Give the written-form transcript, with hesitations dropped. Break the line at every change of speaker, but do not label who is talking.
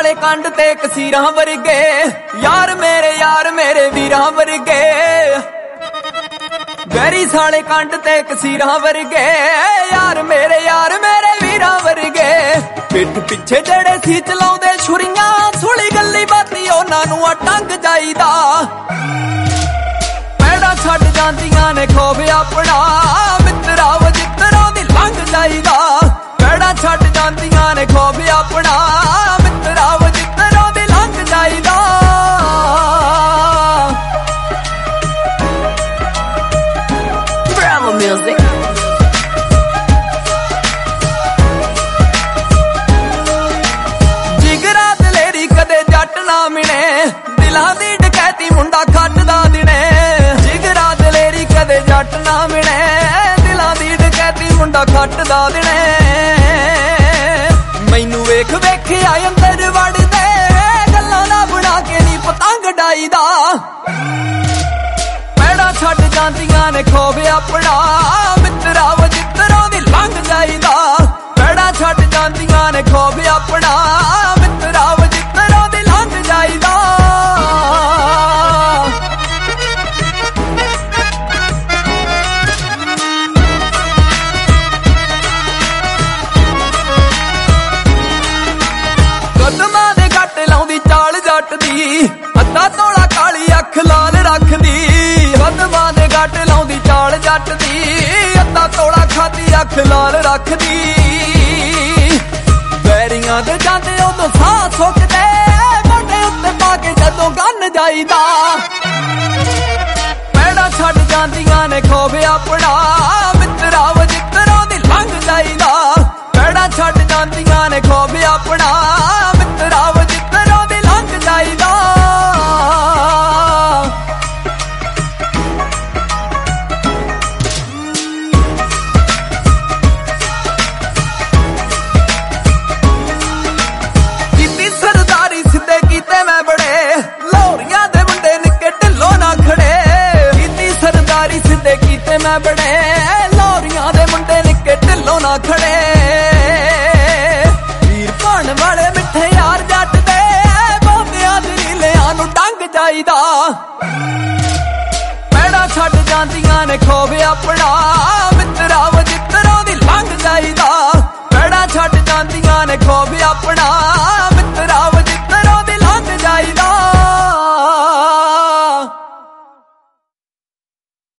साले कंड ते कसीरां वर्गे यार मेरे वीरां वर्गे गैरी साले कंड ते कसीरां वर्गे यार मेरे वीरां वर्गे पिठ पिछे जेड़े सी चलाउंदे छुरियां सुली गल्ली बाती उन्हां नूं टंग जाईदा पैड़ा छड्ड जांदियां ने खौफ अपना मित्रा वजित्रों दी लंघ जाईदा पैड़ा छड्ड जांदियां ने खौफ अपना मित्रा वजित्रों दी लंघ जाईदा Bravo Music जिगरा दलेरी कदे जट ना मिले दिलां दी डकैती मुंडा खटदा दिने जिगरा दलेरी कदे जट ना मिले दिलां दी डकैती मुंडा खटदा दिने मैनू वेख वेखिया अंदर वड़दे गल्लां ना बना के नी पतंग डाईदा पैड़ा छड्ड जांदियां ने खौफ अपना मित्रा वजित्रों दी लंघ जाईदा पैड़ा छड्ड जांदियां ने खौफ अपना मित्रा वजित्रों दी लंघ जाईदा कदमां दे घट लाउंदी चाल जट दी अद्धा तोला काली अख लाल रखदी कदमां दे घट लाउंदी चाल जट दी अद्धा तोला खादी अख लाल रखदी बैरियां दे जांदे उदों साह सुकदे मोढे उत्ते पा के जदों गन जाईदा पैड़ा छड्ड जांदियां ने खौफ अपना मित्रा वजित्रों दी लंघ जाईदा पैड़ा छड्ड जांदियां ने खौफ अपना मित्रा वजित्रों दी लंघ जाईदा मैं बड़े लौरियां दे मुंडे निक्के ढिलों ना खड़े वीर भाण वाले मिठे यार जट दे बोंदियां दलीलियां नूं डंग जाईदा पैड़ा छड्ड जांदियां ने खौफ अपना